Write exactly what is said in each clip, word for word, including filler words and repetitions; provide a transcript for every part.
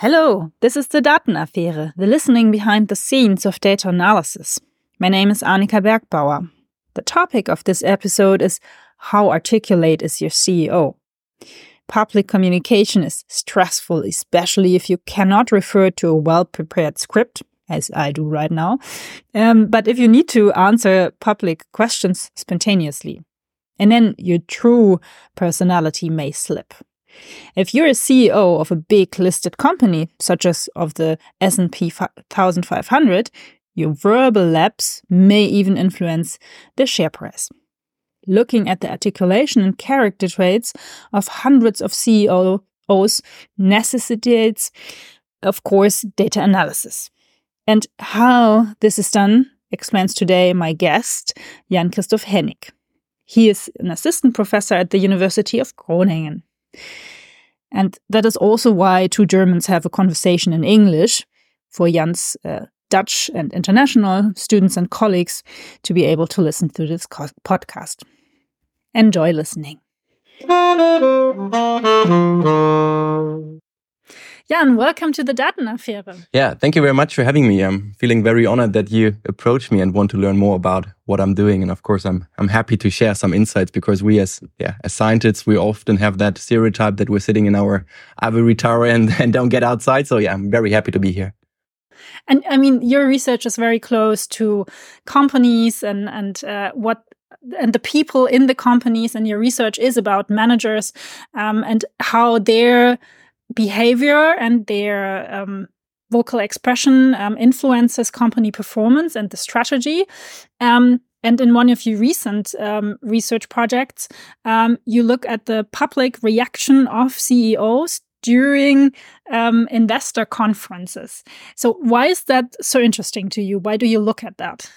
Hello, this is the Datenaffäre, the listening behind the scenes of data analysis. My name is Annika Bergbauer. The topic of this episode is how articulate is your C E O? Public communication is stressful, especially if you cannot refer to a well-prepared script, as I do right now, um, but if you need to answer public questions spontaneously. And then your true personality may slip. If you're a C E O of a big listed company, such as of the S and P fifteen hundred, your verbal lapse may even influence the share price. Looking at the articulation and character traits of hundreds of C E Os necessitates, of course, data analysis. And how this is done explains today my guest, Jan Christoph Hennig. He is an assistant professor at the University of Groningen. And that is also why two Germans have a conversation in English for Jan's uh, Dutch and international students and colleagues to be able to listen to this co- podcast. Enjoy listening. Jan, welcome to the Datenaffäre. Yeah, thank you very much for having me. I'm feeling very honored that you approached me and want to learn more about what I'm doing. And of course, I'm I'm happy to share some insights because we as yeah as scientists, we often have that stereotype that we're sitting in our ivory tower and, and don't get outside. So yeah, I'm very happy to be here. And I mean, your research is very close to companies and, and uh, what and the people in the companies, and your research is about managers um, and how their behavior and their um, vocal expression um, influences company performance and the strategy. Um, and in one of your recent um, research projects, um, you look at the public reaction of C E Os during um, investor conferences. So why is that so interesting to you? Why do you look at that?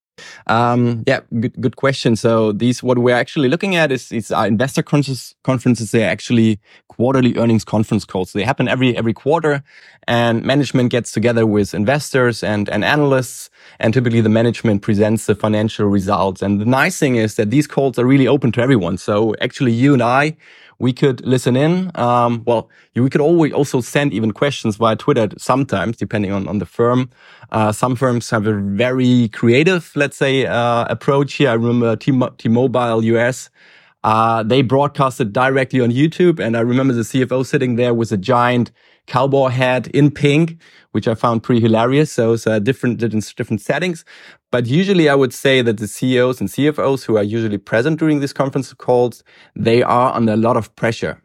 Um, yeah, good, good question. So these, what we're actually looking at is, is our investor conferences, conferences. They're actually quarterly earnings conference calls. They happen every, every quarter, and management gets together with investors and, and analysts. And typically the management presents the financial results. And the nice thing is that these calls are really open to everyone. So actually you and I, we could listen in. Um, well, we could always also send even questions via Twitter sometimes, depending on, on the firm. Uh, some firms have a very creative, let's say, uh, approach here. I remember T- T-Mobile U S. Uh, they broadcasted directly on YouTube. And I remember the C F O sitting there with a giant cowboy hat in pink, which I found pretty hilarious. So it's uh, different, different, different settings. But usually I would say that the C E Os and C F Os who are usually present during these conference calls, they are under a lot of pressure.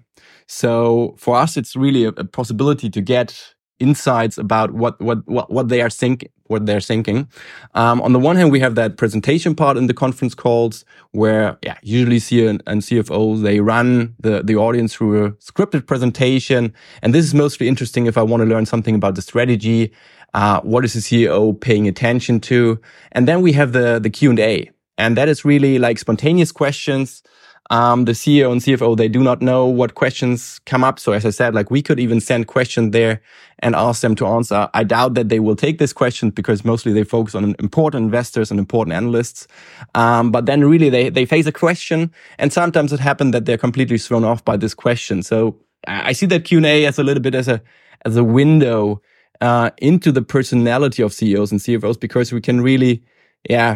So for us, it's really a, a possibility to get insights about what, what, what, what they are thinking, what they're thinking. Um, on the one hand, we have that presentation part in the conference calls where, yeah, usually C E O and C F Os, they run the, the audience through a scripted presentation. And this is mostly interesting if I want to learn something about the strategy. Uh, what is the C E O paying attention to? And then we have the, the Q and A. And that is really like spontaneous questions. Um, the C E O and C F O, they do not know what questions come up. So as I said, like we could even send questions there and ask them to answer. I doubt that they will take this question because mostly they focus on important investors and important analysts. Um, but then really they, they face a question, and sometimes it happens that they're completely thrown off by this question. So I see that Q and A as a little bit as a, as a window, uh, into the personality of C E Os and C F Os, because we can really, yeah,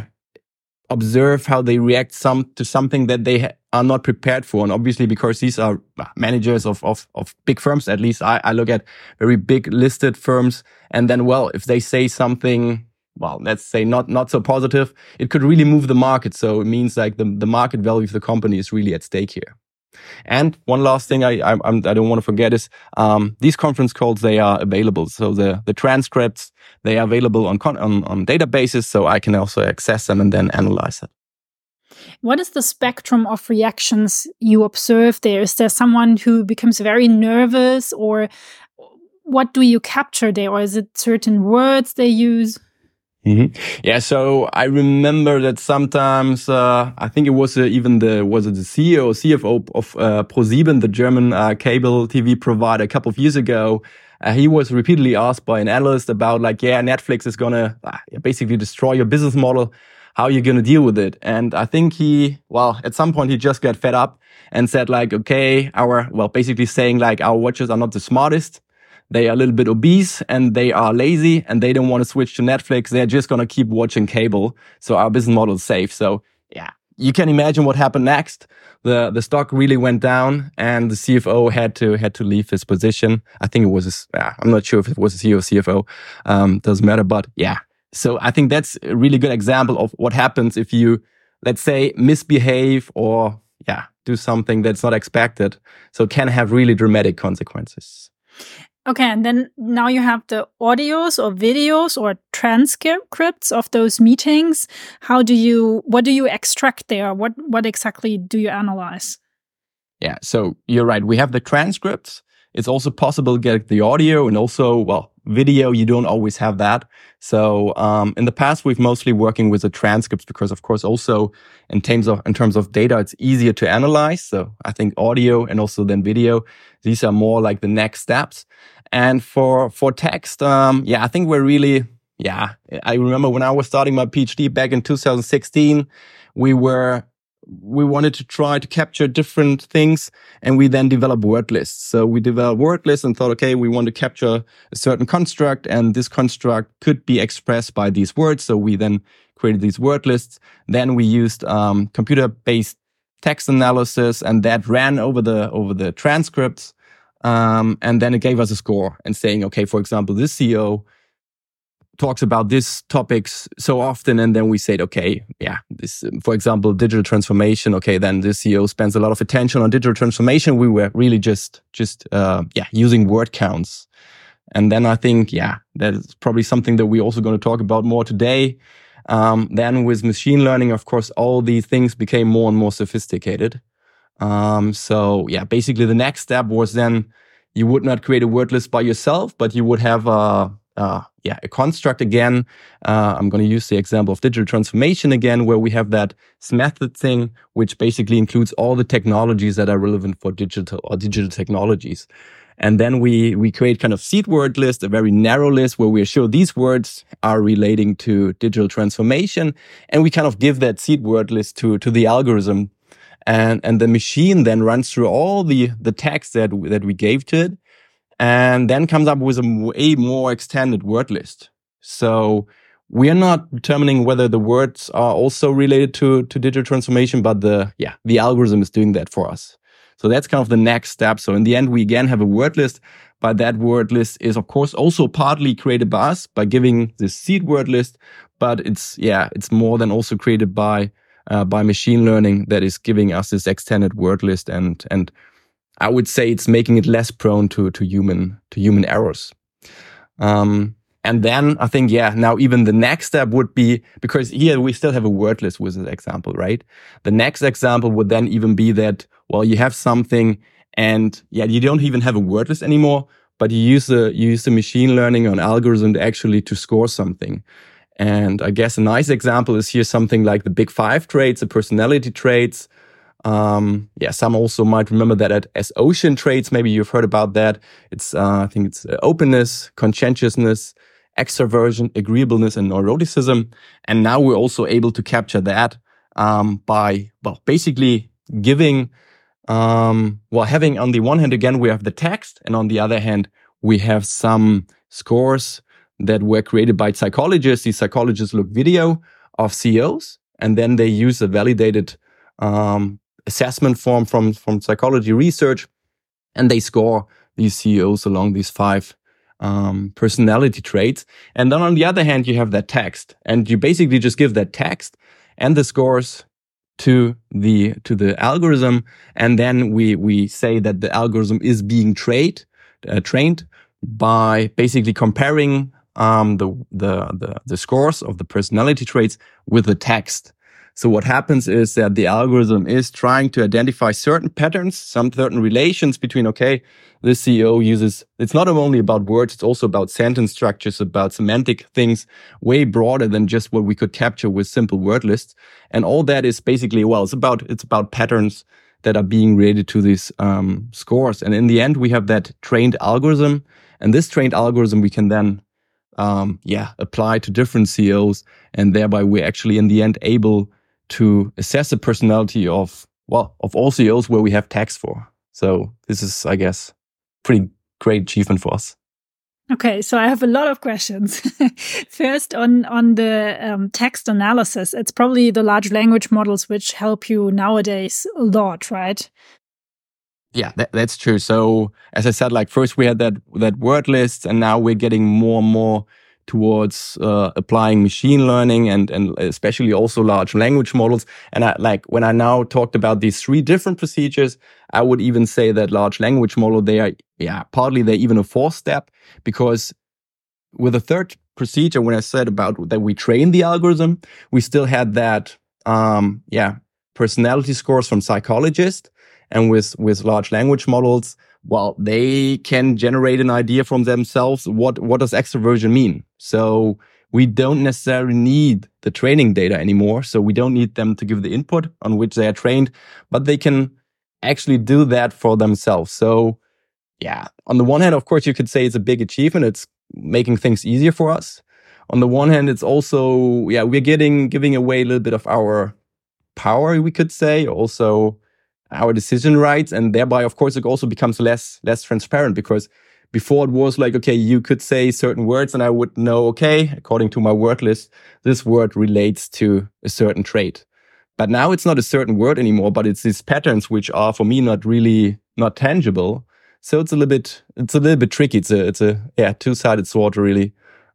observe how they react some to something that they ha- are not prepared for. And obviously, because these are managers of, of, of big firms, at least I, I look at very big listed firms. And then, well, if they say something, well, let's say not, not so positive, it could really move the market. So it means like the, the market value of the company is really at stake here. And one last thing I, I, I don't want to forget is, um, these conference calls, they are available. So the, the transcripts, they are available on, on, on databases. So I can also access them and then analyze it. What is the spectrum of reactions you observe there? Is there someone who becomes very nervous, or what do you capture there? Or is it certain words they use? Mm-hmm. Yeah, so I remember that sometimes uh, I think it was uh, even the was it the C E O or C F O of uh, ProSieben, the German uh, cable T V provider, a couple of years ago. Uh, he was repeatedly asked by an analyst about like, yeah, Netflix is gonna uh, basically destroy your business model. How are you gonna deal with it? And I think he, well, at some point he just got fed up and said like, okay, our well, basically saying like our watches are not the smartest. they are a little bit obese and they are lazy and they don't want to switch to Netflix. They're just going to keep watching cable. So our business model is safe. So yeah, you can imagine what happened next. The, the stock really went down and the C F O had to, had to leave his position. I think it was, his, yeah, I'm not sure if it was a C E O or C F O. Um, doesn't matter, but yeah. So I think that's a really good example of what happens if you, let's say, misbehave or yeah, do something that's not expected. So it can have really dramatic consequences. Okay, and then now you have the audios or videos or transcripts of those meetings. How do you, what do you extract there? What, what exactly do you analyze? Yeah, so you're right. We have the transcripts. It's also possible to get the audio and also, well, video. You don't always have that. So um, in the past, we've mostly working with the transcripts because, of course, also in terms of in terms of data, it's easier to analyze. So I think audio and also then video, these are more like the next steps. And for for text, um, yeah, I think we're really, yeah. I remember when I was starting my PhD back in two thousand sixteen, we were. We wanted to try to capture different things and we then developed word lists. So we developed word lists and thought, okay, we want to capture a certain construct and this construct could be expressed by these words. So we then created these word lists. Then we used um, computer-based text analysis and that ran over the over the transcripts. Um, and then it gave us a score and saying, okay, for example, this C E O talks about these topics so often, and then we said, okay, yeah, this, for example, digital transformation. Okay, then the C E O spends a lot of attention on digital transformation. We were really just, just, uh, yeah, using word counts. And then I think, yeah, that is probably something that we're also going to talk about more today. Um, then with machine learning, of course, all these things became more and more sophisticated. Um, so yeah, basically the next step was then you would not create a word list by yourself, but you would have a, Uh, yeah, a construct again. Uh, I'm going to use the example of digital transformation again, where we have that method thing, which basically includes all the technologies that are relevant for digital or digital technologies. And then we, we create kind of seed word list, a very narrow list where we show these words are relating to digital transformation. And we kind of give that seed word list to, to the algorithm. And, and the machine then runs through all the, the text that, that we gave to it. And then comes up with a way more extended word list. So we are not determining whether the words are also related to, to digital transformation, but the, yeah, the algorithm is doing that for us. So that's kind of the next step. So in the end, we again have a word list, but that word list is of course also partly created by us by giving this seed word list, but it's, yeah, it's more than also created by, uh, by machine learning that is giving us this extended word list and, and, I would say it's making it less prone to, to human, to human errors. Um, and then I think, yeah, now even the next step would be, because here we still have a word list with this example, right? The next example would then even be that, well, you have something and yeah, you don't even have a word list anymore, but you use the, you use the machine learning or an algorithm to actually to score something. And I guess a nice example is here something like the big five traits, the personality traits. Um, yeah, some also might remember that as ocean traits. Maybe you've heard about that. It's, uh, I think it's uh, openness, conscientiousness, extroversion, agreeableness, and neuroticism. And now we're also able to capture that, um, by, well, basically giving, um, well, having on the one hand, again, we have the text, and on the other hand, we have some scores that were created by psychologists. These psychologists look video of C E Os, and then they use a validated, um, assessment form from, from psychology research, and they score these C E Os along these five um, personality traits. And then on the other hand, you have that text, and you basically just give that text and the scores to the to the algorithm, and then we we say that the algorithm is being trained uh, trained by basically comparing um, the, the the the scores of the personality traits with the text. So what happens is that the algorithm is trying to identify certain patterns, some certain relations between, okay, this C E O uses, it's not only about words, it's also about sentence structures, about semantic things, way broader than just what we could capture with simple word lists. And all that is basically, well, it's about, it's about patterns that are being related to these um, scores. And in the end, we have that trained algorithm. And this trained algorithm we can then, um, yeah, apply to different C E Os. And thereby we're actually in the end able to assess the personality of, well, of all C E Os where we have text for. So this is, I guess, pretty great achievement for us. Okay, so I have a lot of questions. First, on on the um, text analysis, it's probably the large language models which help you nowadays a lot, right? Yeah, that, that's true. So as I said, like first we had that that word list, and now we're getting more and more towards uh, applying machine learning and and especially also large language models. And I, like when I now talked about these three different procedures, I would even say that large language model, they are, yeah, partly they're even a fourth step, because with the third procedure, when I said about that we train the algorithm, we still had that, um, yeah, personality scores from psychologists. And with, with large language models, well, they can generate an idea from themselves. What, what does extroversion mean? So we don't necessarily need the training data anymore. So we don't need them to give the input on which they are trained, but they can actually do that for themselves. So yeah, on the one hand, of course, you could say it's a big achievement. It's making things easier for us. On the one hand, it's also, yeah, we're getting, giving away a little bit of our power, we could say, also our decision rights, and thereby, of course, it also becomes less less transparent, because before it was like, okay, you could say certain words and I would know, okay, according to my word list, this word relates to a certain trait. But now it's not a certain word anymore, but it's these patterns which are for me not really not tangible. So it's a little bit it's a little bit tricky. It's a it's a yeah two-sided sword really.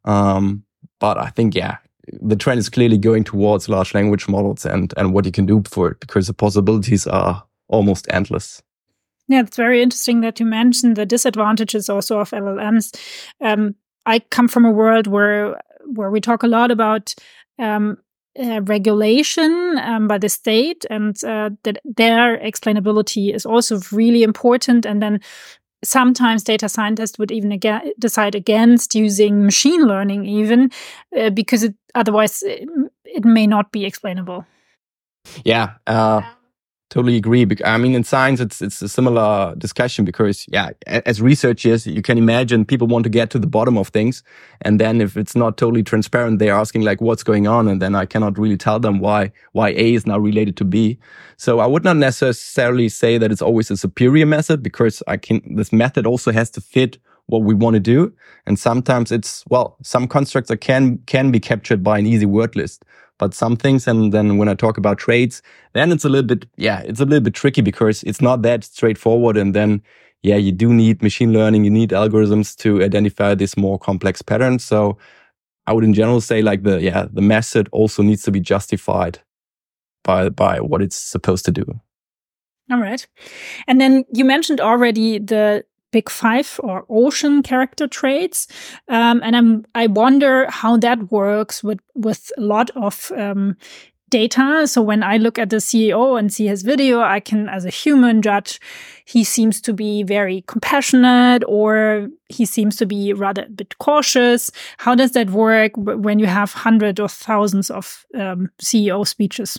Um, but I think yeah. the trend is clearly going towards large language models and, and what you can do for it, because the possibilities are almost endless. Yeah, it's very interesting that you mentioned the disadvantages also of L L Ms. Um, I come from a world where where we talk a lot about um, uh, regulation um, by the state, and uh, that their explainability is also really important. And then sometimes data scientists would even ag- decide against using machine learning, even uh, because it, otherwise it, it may not be explainable. Yeah, uh, totally agree. I mean, in science, it's it's a similar discussion, because yeah, as researchers, you can imagine people want to get to the bottom of things, and then if it's not totally transparent, they're asking like, what's going on, and then I cannot really tell them why why A is now related to B. So I would not necessarily say that it's always a superior method, because I can this method also has to fit what we want to do, and sometimes it's well, some constructs that can can be captured by an easy word list. But some things, and then when I talk about traits, then it's a little bit, yeah, it's a little bit tricky, because it's not that straightforward. And then, yeah, you do need machine learning, you need algorithms to identify these more complex patterns. So I would in general say like the, yeah, the method also needs to be justified by, by what it's supposed to do. All right. And then you mentioned already the big five or ocean character traits. Um, and I'm, I wonder how that works with, with a lot of um, data. So when I look at the C E O and see his video, I can, as a human, judge he seems to be very compassionate, or he seems to be rather a bit cautious. How does that work when you have hundreds or thousands of um, C E O speeches?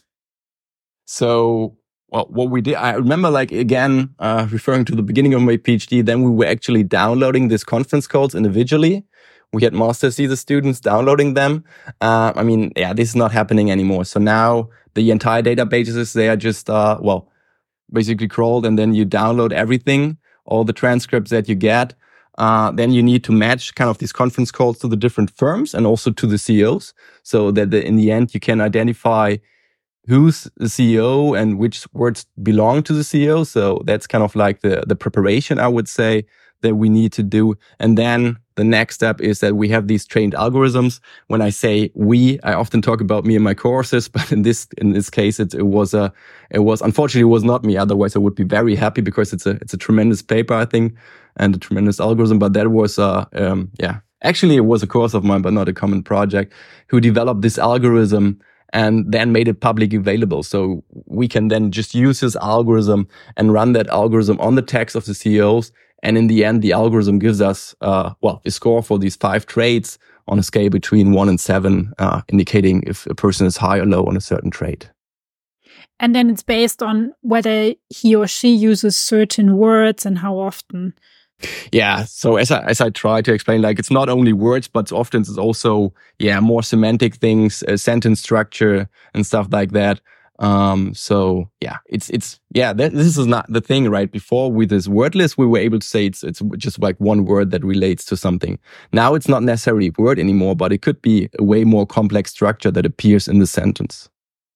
So Well, what we did, I remember, like, again, uh, referring to the beginning of my PhD, then we were actually downloading these conference calls individually. We had master's thesis students downloading them. Uh, I mean, yeah, this is not happening anymore. So now the entire databases, they are just, uh, well, basically crawled, and then you download everything, all the transcripts that you get. Uh, then you need to match kind of these conference calls to the different firms and also to the C E Os, so that the, in the end you can identify who's the C E O and which words belong to the C E O. So that's kind of like the, the preparation, I would say, that we need to do. And then the next step is that we have these trained algorithms. When I say we, I often talk about me and my courses, but in this, in this case, it, it was a, it was, unfortunately, it was not me. Otherwise I would be very happy, because it's a, it's a tremendous paper, I think, and a tremendous algorithm. But that was, uh, um, yeah, actually it was a course of mine, but not a common project, who developed this algorithm and then made it publicly available. So we can then just use this algorithm and run that algorithm on the text of the C E Os. And in the end, the algorithm gives us, uh, well, a score for these five traits on a scale between one and seven, uh, indicating if a person is high or low on a certain trait. And then it's based on whether he or she uses certain words and how often. Yeah. So as I, as I try to explain, like, it's not only words, but often it's also, yeah, more semantic things, uh, sentence structure and stuff like that. Um, so yeah, it's, it's, yeah, that, this is not the thing, right? Before with this word list, we were able to say it's, it's just like one word that relates to something. Now it's not necessarily a word anymore, but it could be a way more complex structure that appears in the sentence.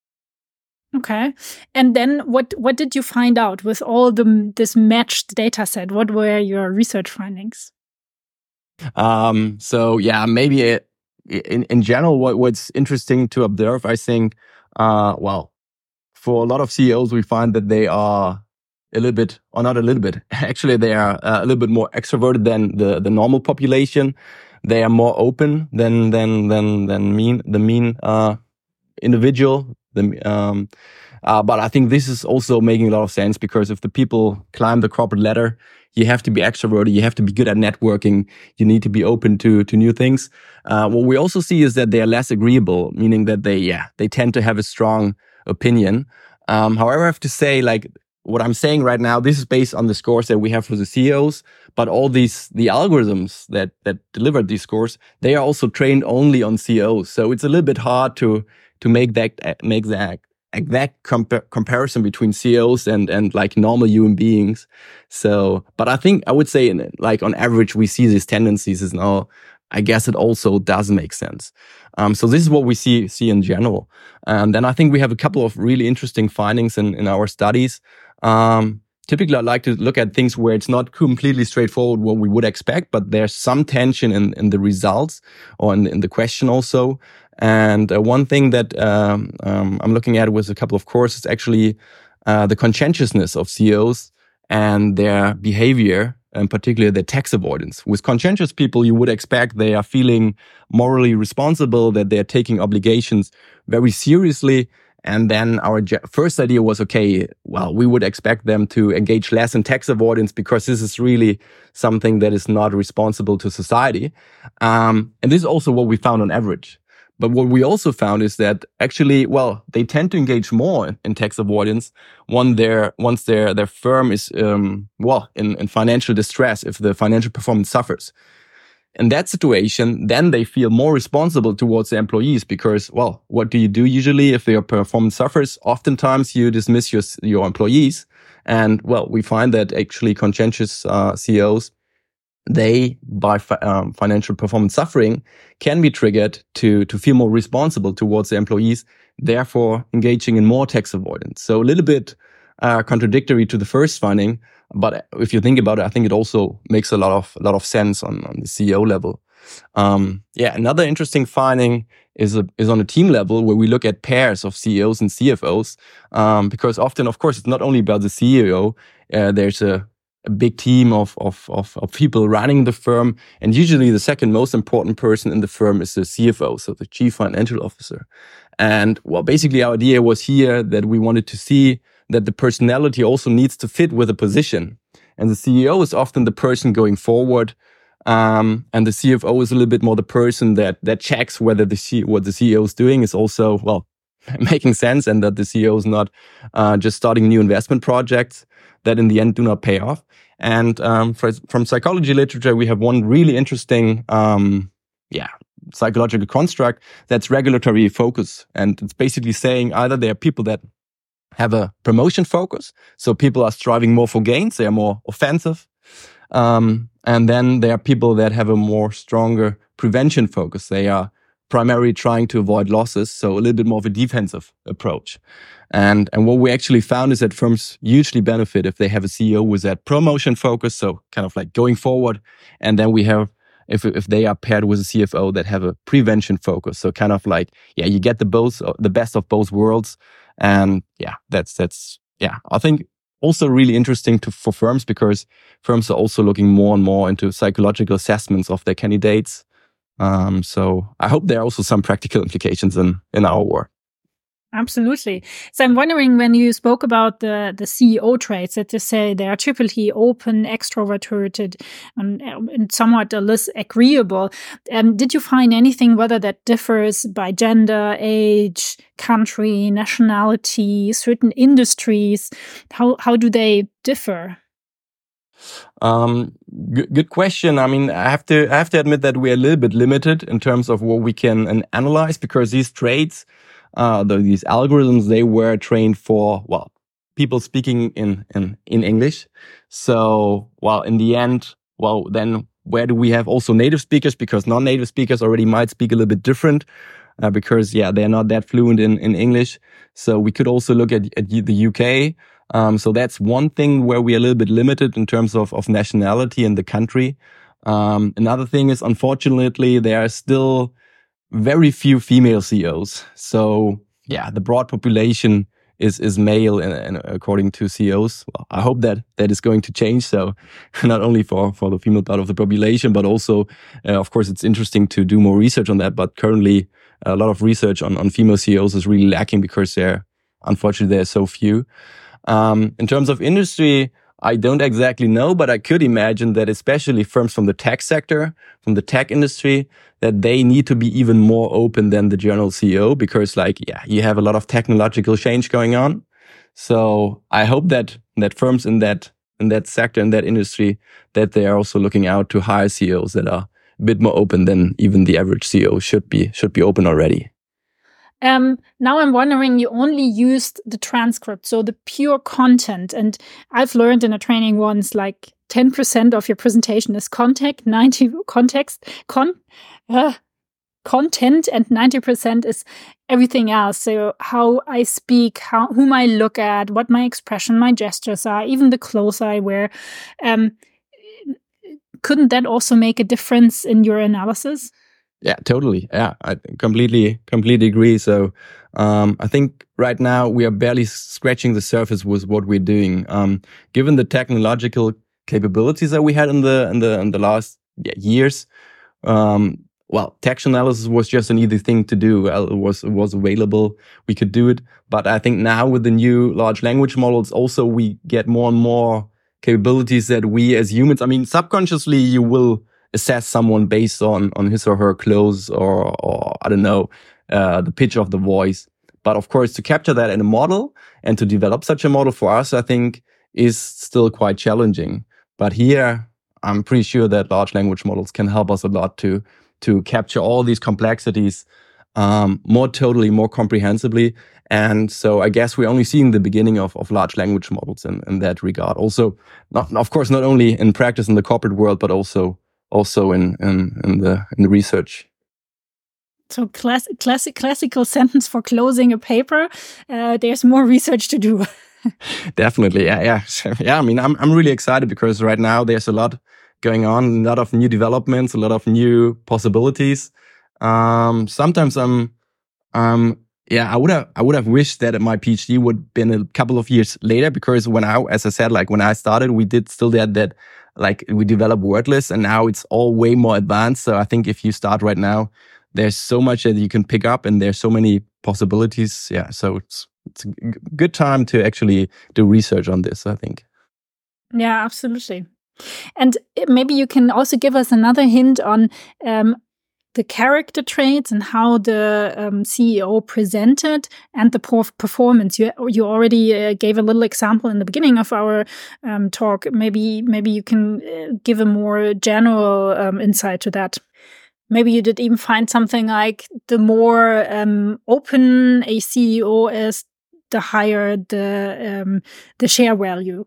Okay. And then what, what did you find out with all the, this matched data set? What were your research findings? Um, so yeah, maybe it, in, in general, what, what's interesting to observe, I think, uh, well, for a lot of C E Os, we find that they are a little bit, or not a little bit, actually they are uh, a little bit more extroverted than the, the normal population. They are more open than, than, than, than mean, the mean, uh, individual. The, um, uh, but I think this is also making a lot of sense, because if the people climb the corporate ladder, you have to be extroverted, you have to be good at networking, you need to be open to, to new things. Uh, what we also see is that they are less agreeable, meaning that they, yeah, they tend to have a strong opinion. Um, however, I have to say, like, what I'm saying right now, this is based on the scores that we have for the C E Os, but all these, the algorithms that, that delivered these scores, they are also trained only on C E Os. So it's a little bit hard to, to make that, make that, exact compa- comparison between C E Os and, and like normal human beings. So, but I think I would say, in, like, on average, we see these tendencies as now, I guess it also does make sense. Um, so this is what we see, see in general. And then I think we have a couple of really interesting findings in, in our studies. Um, typically I like to look at things where it's not completely straightforward what we would expect, but there's some tension in, in the results or in, in the question also. And uh, one thing that um, um, I'm looking at with a couple of courses, actually uh, the conscientiousness of C E Os and their behavior, and particularly their tax avoidance. With conscientious people, you would expect they are feeling morally responsible, that they're taking obligations very seriously. And then our first idea was, okay, well, we would expect them to engage less in tax avoidance because this is really something that is not responsible to society. Um, and this is also what we found on average. But what we also found is that actually, well, they tend to engage more in tax avoidance when their, once their, their firm is, um, well, in, in financial distress, if the financial performance suffers. In that situation, then they feel more responsible towards the employees because, well, what do you do usually if their performance suffers? Oftentimes you dismiss your, your employees. And, well, we find that actually conscientious uh, C E Os, they, by fi- um, financial performance suffering, can be triggered to, to feel more responsible towards the employees, therefore engaging in more tax avoidance. So a little bit uh, contradictory to the first finding, but if you think about it, I think it also makes a lot of a lot of sense on, on the C E O level. Um, yeah, another interesting finding is a, is on a team level where we look at pairs of C E Os and C F Os, um, because often, of course, it's not only about the C E O. Uh, there's a a big team of, of, of, of people running the firm. And usually the second most important person in the firm is the C F O, so the Chief Financial Officer. And well, basically our idea was here that we wanted to see that the personality also needs to fit with the position. And the C E O is often the person going forward. Um, and the C F O is a little bit more the person that, that checks whether the C, what the C E O is doing is also, well, making sense, and that the C E O is not uh, just starting new investment projects that in the end do not pay off. And um, for, from psychology literature, we have one really interesting, um, yeah, psychological construct that's regulatory focus. And it's basically saying either there are people that have a promotion focus, so people are striving more for gains, they are more offensive. Um, and then there are people that have a more stronger prevention focus. They are primarily trying to avoid losses, so a little bit more of a defensive approach. And and what we actually found is that firms usually benefit if they have a C E O with that promotion focus, so kind of like going forward. And then we have, if if they are paired with a C F O that have a prevention focus, so kind of like, yeah, you get the both, the best of both worlds. And yeah, that's that's yeah, I think also really interesting to for firms, because firms are also looking more and more into psychological assessments of their candidates. Um, so I hope there are also some practical implications in, in our work. Absolutely. So I'm wondering, when you spoke about the, the C E O traits, that you say they are typically open, extroverted, and, and somewhat less agreeable. Um, did you find anything, whether that differs by gender, age, country, nationality, certain industries? How how do they differ? Um, good, good question. I mean, I have to, I have to admit that we're a little bit limited in terms of what we can analyze, because these traits, uh, the, these algorithms, they were trained for, well, people speaking in, in, in English. So, well, in the end, well, then where do we have also native speakers? Because non-native speakers already might speak a little bit different, uh, because, yeah, they're not that fluent in, in English. So we could also look at, at the U K. Um, so that's one thing where we're a little bit limited in terms of, of nationality in the country. Um, another thing is, unfortunately, there are still very few female C E Os. So yeah, the broad population is, is male, and, and according to C E Os. Well, I hope that that is going to change. So not only for, for the female part of the population, but also, uh, of course, it's interesting to do more research on that. But currently a lot of research on, on female C E Os is really lacking because they're, unfortunately, there are so few. Um, in terms of industry, I don't exactly know, but I could imagine that especially firms from the tech sector, from the tech industry, that they need to be even more open than the general C E O, because like, yeah, you have a lot of technological change going on. So I hope that, that firms in that, in that sector, in that industry, that they are also looking out to hire C E Os that are a bit more open than even the average C E O should be, should be open already. Um, now I'm wondering, you only used the transcript, so the pure content. And I've learned in a training once, like ten percent of your presentation is context, ninety context, con, uh, content, and ninety percent is everything else. So how I speak, how, whom I look at, what my expression, my gestures are, even the clothes I wear. Um, couldn't that also make a difference in your analysis? Yeah, totally. Yeah, I completely, completely agree. So, um, I think right now we are barely scratching the surface with what we're doing. Um, given the technological capabilities that we had in the, in the, in the last yeah, years, um, well, text analysis was just an easy thing to do. It was, it was available. We could do it. But I think now with the new large language models, also we get more and more capabilities that we as humans, I mean, subconsciously you will assess someone based on, on his or her clothes or, or I don't know, uh, the pitch of the voice. But of course, to capture that in a model and to develop such a model for us, I think is still quite challenging. But here, I'm pretty sure that large language models can help us a lot to, to capture all these complexities, um, more totally, more comprehensively. And so I guess we're only seeing the beginning of, of large language models in, in that regard. Also, not, of course, not only in practice in the corporate world, but also also in, in, in the, in the research. So class, classic, classical sentence for closing a paper. Uh, there's more research to do. Definitely. Yeah. Yeah. So, yeah. I mean, I'm, I'm really excited because right now there's a lot going on, a lot of new developments, a lot of new possibilities. Um, sometimes I'm, um, yeah, I would have, I would have wished that my PhD would have been a couple of years later, because when I, as I said, like when I started, we did still that, that, like we developed word lists, and now it's all way more advanced. So I think if you start right now, there's so much that you can pick up and there's so many possibilities. Yeah. So it's, it's a good time to actually do research on this, I think. Yeah, absolutely. And maybe you can also give us another hint on, um, the character traits and how the um, C E O presented and the performance. You you already uh, gave a little example in the beginning of our um, talk. Maybe maybe you can uh, give a more general um, insight to that. Maybe you did even find something like the more um, open a C E O is, the higher the um, the share value.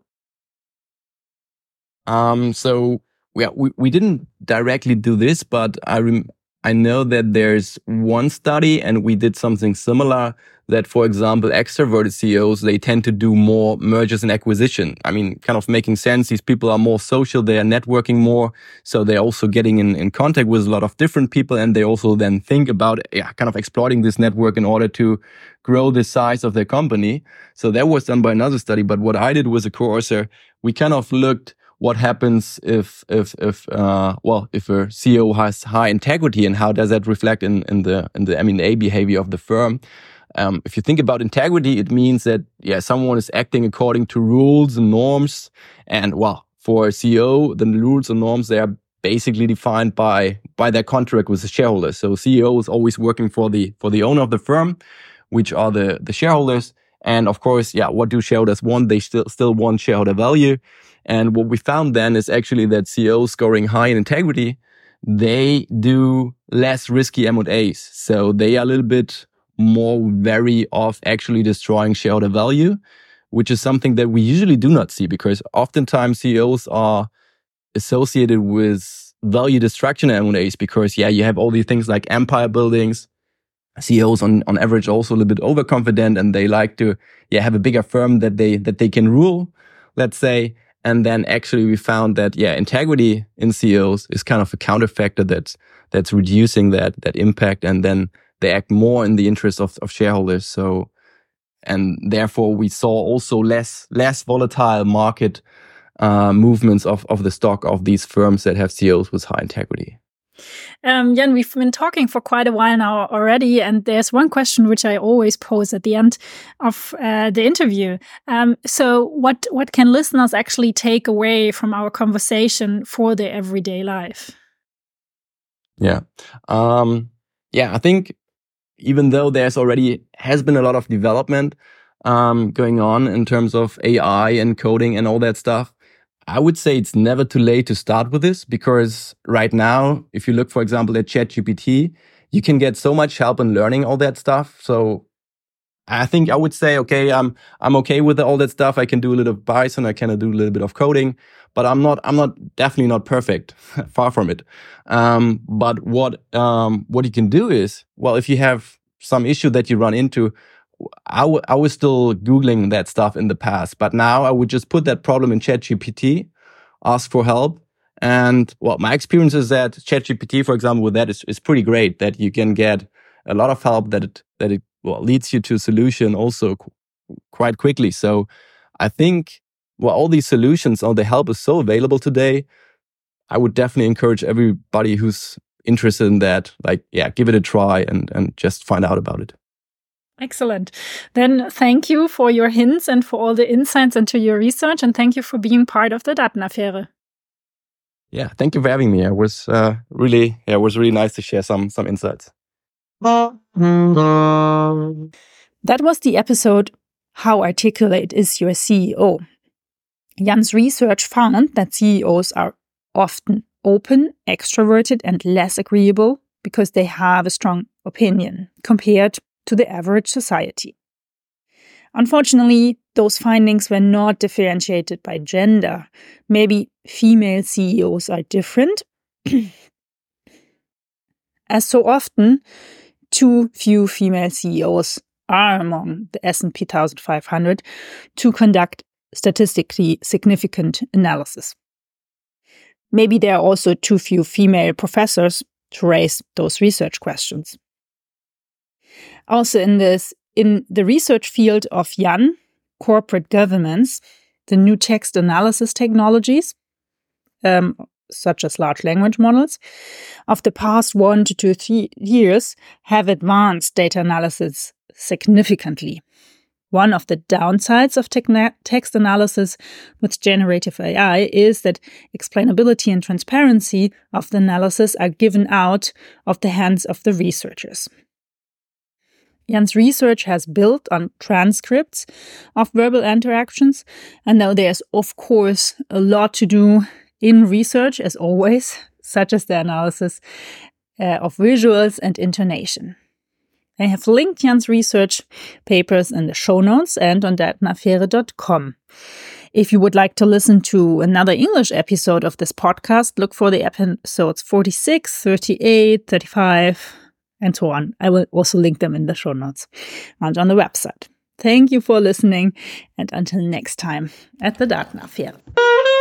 Um. So yeah, we we didn't directly do this, but I rem I know that there's one study, and we did something similar, that, for example, extroverted C E Os, they tend to do more mergers and acquisition. I mean, kind of making sense. These people are more social. They are networking more. So they're also getting in, in contact with a lot of different people. And they also then think about, yeah, kind of exploiting this network in order to grow the size of their company. So that was done by another study. But what I did with a co-author, we kind of looked what happens if, if, if, uh, well, if a C E O has high integrity, and how does that reflect in, in the, in the M and A behavior of the firm? Um, if you think about integrity, it means that, yeah, someone is acting according to rules and norms. And well, for a C E O, the rules and norms, they are basically defined by, by their contract with the shareholders. So C E O is always working for the, for the owner of the firm, which are the, the shareholders. And of course, yeah, what do shareholders want? They still, still want shareholder value. And what we found then is actually that C E Os scoring high in integrity, they do less risky M and As. So they are a little bit more wary of actually destroying shareholder value, which is something that we usually do not see, because oftentimes C E Os are associated with value destruction at M and A's because, yeah, you have all these things like empire buildings. C E Os on, on average also a little bit overconfident, and they like to, yeah, have a bigger firm that they, that they can rule, let's say. And then actually we found that, yeah, integrity in C E Os is kind of a counterfactor that's, that's reducing that, that impact. And then they act more in the interest of, of shareholders. So, and therefore we saw also less, less volatile market, uh, movements of, of the stock of these firms that have C E Os with high integrity. Um, Jan, we've been talking for quite a while now already, and there's one question which I always pose at the end of uh, the interview. Um, so what, what can listeners actually take away from our conversation for their everyday life? Yeah. Um, yeah, I think even though there's already has been a lot of development um, going on in terms of A I and coding and all that stuff, I would say it's never too late to start with this, because right now, if you look, for example, at ChatGPT, you can get so much help in learning all that stuff. So I think I would say, okay, I'm I'm okay with all that stuff. I can do a little Python, I can do a little bit of coding, but I'm not I'm not definitely not perfect, far from it. Um, but what um, what you can do is, well, if you have some issue that you run into, I, w- I was still Googling that stuff in the past, but now I would just put that problem in ChatGPT, ask for help. And well, my experience is that ChatGPT, for example, with that is, is pretty great, that you can get a lot of help that it, that it well, leads you to a solution also qu- quite quickly. So I think, well, all these solutions, all the help is so available today. I would definitely encourage everybody who's interested in that, like, yeah, give it a try and, and just find out about it. Excellent. Then thank you for your hints and for all the insights into your research, and thank you for being part of the Datenaffäre. Yeah, thank you for having me. It was uh, really, yeah, it was really nice to share some some insights. That was the episode, How Articulate is Your C E O? Jan's research found that C E Os are often open, extroverted, and less agreeable because they have a strong opinion compared to the average society. Unfortunately, those findings were not differentiated by gender. Maybe female C E Os are different. As so often, too few female C E Os are among the S and P fifty-five hundred to conduct statistically significant analysis. Maybe there are also too few female professors to raise those research questions. Also in this, in the research field of Jan, corporate governance, the new text analysis technologies, um, such as large language models, of the past one to two three years have advanced data analysis significantly. One of the downsides of te- text analysis with generative A I is that explainability and transparency of the analysis are given out of the hands of the researchers. Jan's research has built on transcripts of verbal interactions, and now there's, of course, a lot to do in research, as always, such as the analysis uh, of visuals and intonation. I have linked Jan's research papers in the show notes and on datenaffäre dot com. If you would like to listen to another English episode of this podcast, look for the episodes forty-six, thirty-eight, thirty-five, and so on. I will also link them in the show notes and on the website. Thank you for listening, and until next time at the Datenaffäre.